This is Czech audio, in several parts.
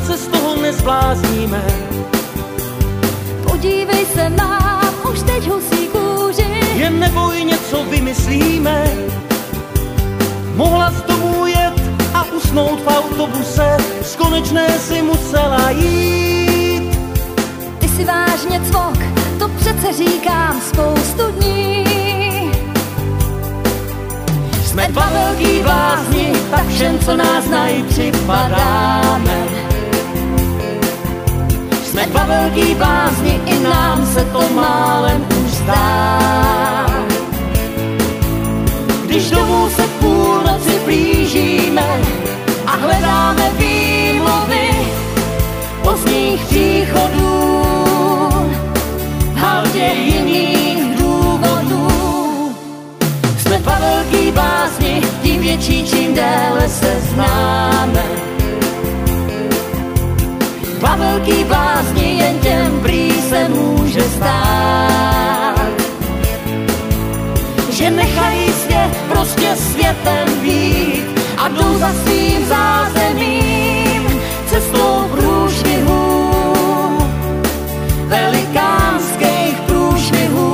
snad se z toho nezblázníme. Podívej se, mám už teď husí kůži. Jen neboj, něco vymyslíme. Mohla z domu jet a usnout v autobuse, z Konečné si musela jít. Ty si vážně cvok, to přece říkám spoustu dní. Jsme dva velký blázni, tak všem, co nás znají, připadáme. Jsme dva velký blázni, i nám se to málem už zdá. Když domů se v půlnoci blížíme a hledáme výmluvy pozdních příchodů, v haldě jiných důvodů. Jsme dva velký blázni, tím větší, čím déle se známe. Dva velký blázni, jen těm prý se může stát, že nechají svět prostě světem být a jdou za svým zázemím cestou průšvihů, velikánských průšvihů.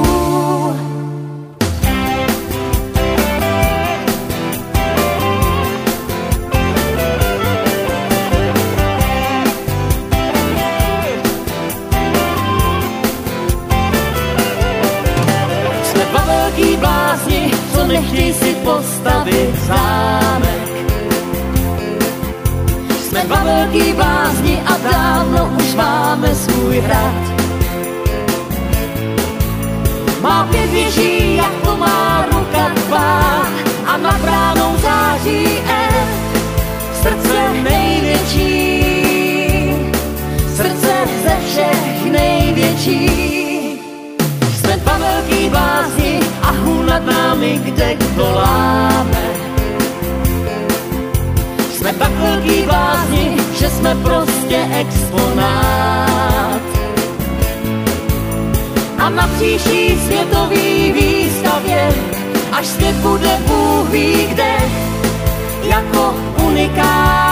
Blázni, co nechtějí si postavit zámek. Jsme dva velký blázni a dávno už máme svůj hrad. Má 5 věží, jako má ruka tvá, a nad bránou září srdce největší, srdce ze všech největší. Jsme dva velký blázni a hůl nad námi kde kdo láme. Jsme tak velký blázni, že jsme prostě exponát. A na příští světový výstavě, až svět bude Bůh ví kde, jako unikát.